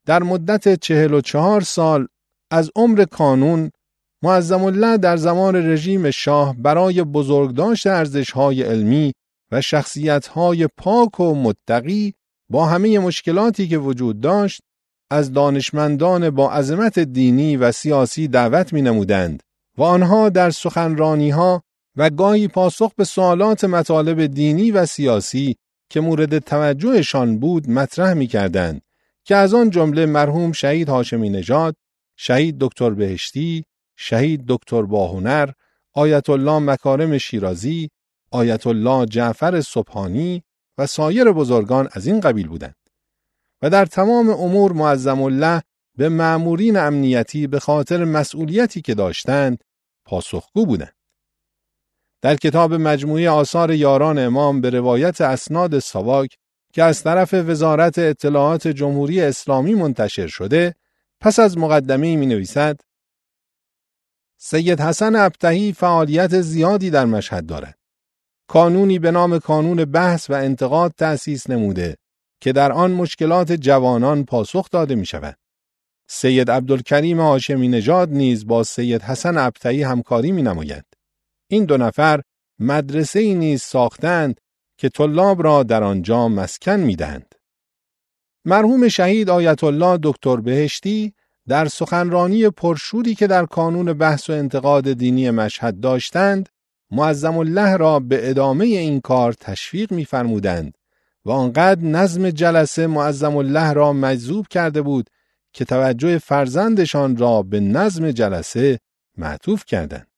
در مدت 44 سال از عمر کانون، معظم الله در زمان رژیم شاه برای بزرگداشت ارزش‌های علمی و شخصیت‌های پاک و متقی با همه مشکلاتی که وجود داشت، از دانشمندان با عظمت دینی و سیاسی دعوت می‌نمودند و آنها در سخنرانی‌ها و گاهی پاسخ به سوالات مطالب دینی و سیاسی که مورد توجهشان بود مطرح می‌کردند که از آن جمله مرحوم شهید هاشمی نژاد، شهید دکتر بهشتی، شهید دکتر باهنر، آیت الله مکارم شیرازی، آیت الله جعفر سبحانی و سایر بزرگان از این قبیل بودند و در تمام امور معظم الله به مأمورین امنیتی به خاطر مسئولیتی که داشتند پاسخگو بودند. در کتاب مجموعه آثار یاران امام به روایت اسناد ساواک که از طرف وزارت اطلاعات جمهوری اسلامی منتشر شده، پس از مقدمه‌ای می‌نویسد: سید حسن ابطحی فعالیت زیادی در مشهد دارد. کانونی به نام کانون بحث و انتقاد تأسیس نموده که در آن مشکلات جوانان پاسخ داده می شود. سید عبدالکریم هاشمی نژاد نیز با سید حسن ابطحی همکاری می نماید. این دو نفر مدرسه‌ای نیز ساختند که طلاب را در آنجا مسکن می دهند. مرحوم شهید آیت الله دکتر بهشتی در سخنرانی پرشوری که در کانون بحث و انتقاد دینی مشهد داشتند، معظم الله را به ادامه این کار تشویق می‌فرمودند و آنقدر نظم جلسه معظم الله را مجذوب کرده بود که توجه فرزندشان را به نظم جلسه معطوف کردند.